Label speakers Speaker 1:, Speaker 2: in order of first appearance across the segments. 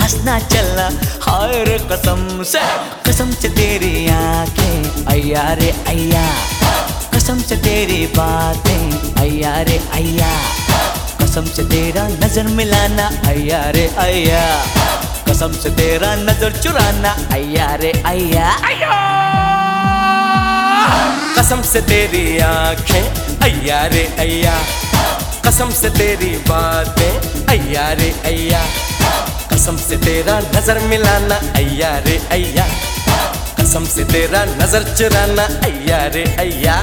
Speaker 1: हंसना चलना, हाय रे कसम से तेरी आंखें अय्या रे अय्या, कसम से तेरी बातें अय्या रे अय्या, कसम से तेरा नजर मिलाना अय्या रे अय्या, कसम से तेरा नजर चुराना अय्या रे अय्या।
Speaker 2: कसम से तेरी आंखें अय्या रे अय्या, कसम से तेरी बातें अय्या रे अय्या, कसम से तेरा नजर मिलाना अय्या रे अय्या, कसम से तेरा नजर चुराना अय्या रे अय्या।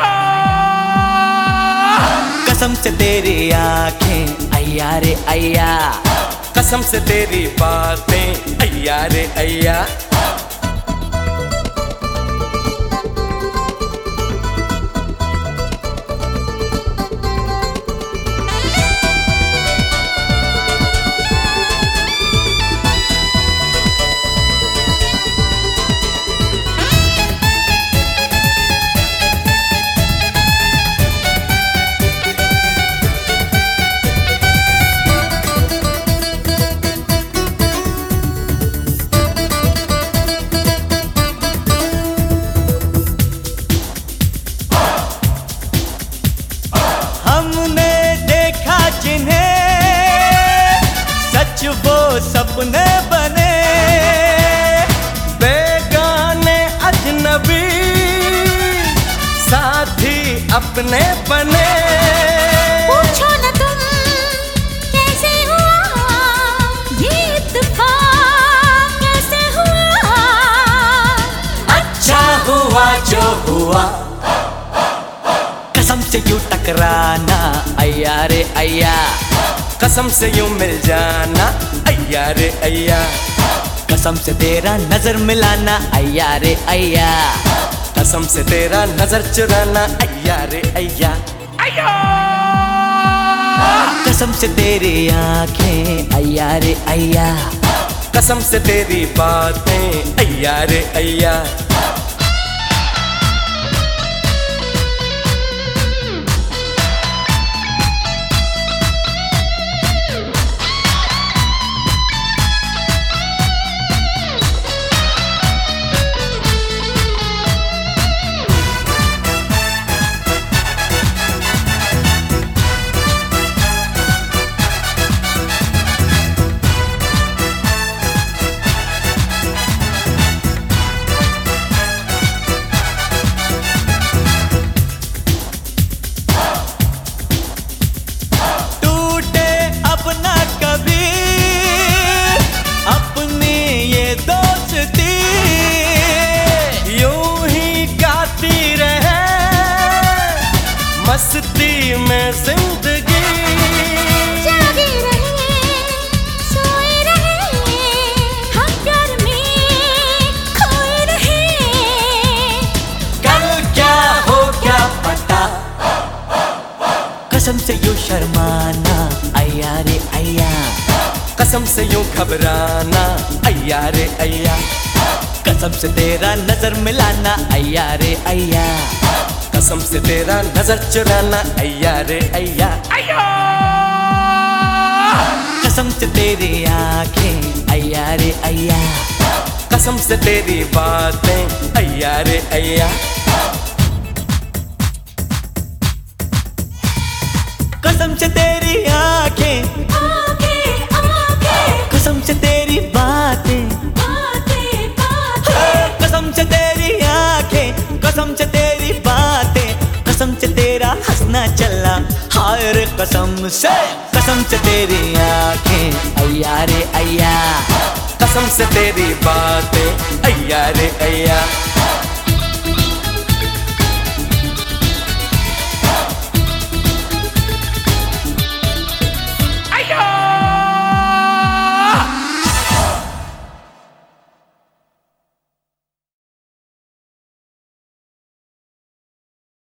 Speaker 1: कसम से तेरी आंखें अय्या रे अय्या,
Speaker 2: कसम से तेरी बातें अय्या रे अय्या।
Speaker 1: हमने देखा जिन्हें सच वो सपने बने,
Speaker 2: बेगाने अजनबी साथी अपने बने।
Speaker 3: पूछो न तुम कैसे हुआ ये इत्तेफाक, कैसे हुआ।
Speaker 1: अच्छा हुआ जो हुआ, कसम से यूं टकराना अय्या रे अय्या,
Speaker 2: कसम से यूं मिल जाना अय्या रे अय्या,
Speaker 1: कसम से तेरा नजर मिलाना अय्या रे अय्या,
Speaker 2: कसम से तेरा नजर चुराना अय्या रे अय्या।
Speaker 1: कसम से तेरी आंखें अय्या रे अय्या,
Speaker 2: कसम से तेरी बातें अय्या रे अय्या। मस्ती में जिंदगी
Speaker 3: जागे रहे, सोए रहे, हम प्यार में खोए रहे।
Speaker 1: कल क्या हो क्या पता, कसम से यूं शर्माना अय्या रे अय्या,
Speaker 2: कसम से यूं घबराना अय्या रे अय्या,
Speaker 1: कसम से तेरा नजर मिलाना अय्या रे अय्या,
Speaker 2: कसम से तेरा नजर चुराना अय्या रे अय्या।
Speaker 1: कसम से तेरी आंखें अय्या रे अय्या,
Speaker 2: कसम से तेरी बातें अय्या रे अय्या।
Speaker 1: कसम से तेरी आंखें, कसम से तेरी बातें, कसम से तेरी आंखें, कसम से तेरी बातें, कसम से तेरा हंसना चलना, हाय रे कसम से तेरी आंखें अय्या रे अय्या,
Speaker 2: कसम से तेरी बातें अय्या रे अय्या।